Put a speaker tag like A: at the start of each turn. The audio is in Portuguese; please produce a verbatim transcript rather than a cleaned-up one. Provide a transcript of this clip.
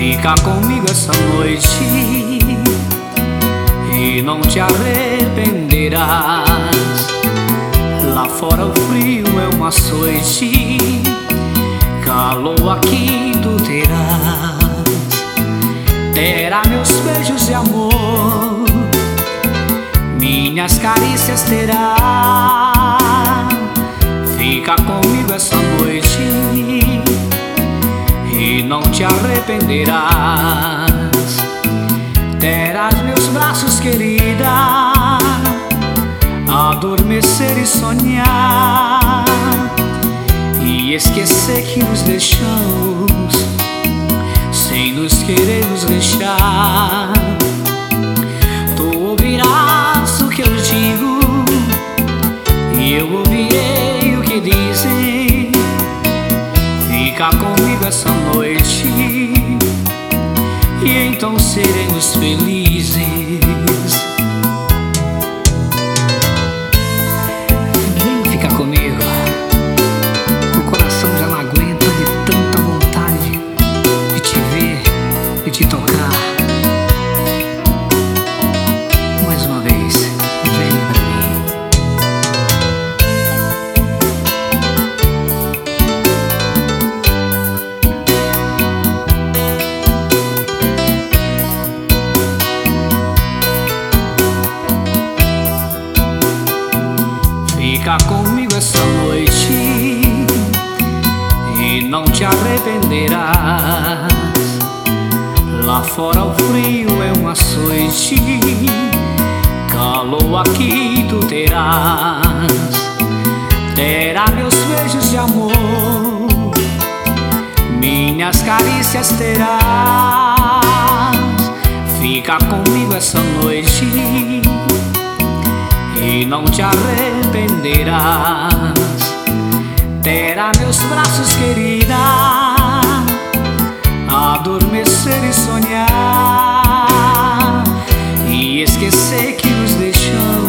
A: Fica comigo essa noite e não te arrependerás. Lá fora o frio é um açoite, calor aqui tu terás. Terá meus beijos de amor, minhas carícias terá. Fica comigo essa noite e não te arrependerás. Terás meus braços, querida, adormecer e sonhar, e esquecer que nos deixamos sem nos querer nos deixar. Tu ouvirás o que eu digo e eu ouvirei o que dizem. Fica comigo essa noite e então seremos felizes. Vem ficar comigo, o coração já não aguenta de tanta vontade de te ver e te tocar. Mais uma vez, vem pra mim. Fica comigo essa noite e não te arrependerás. Lá fora o frio é um açoite, calor aqui tu terás. Terá meus beijos de amor, minhas carícias terás. Fica comigo essa noite e não te arrependerás. Terá meus braços, querida, adormecer e sonhar, e esquecer que nos deixamos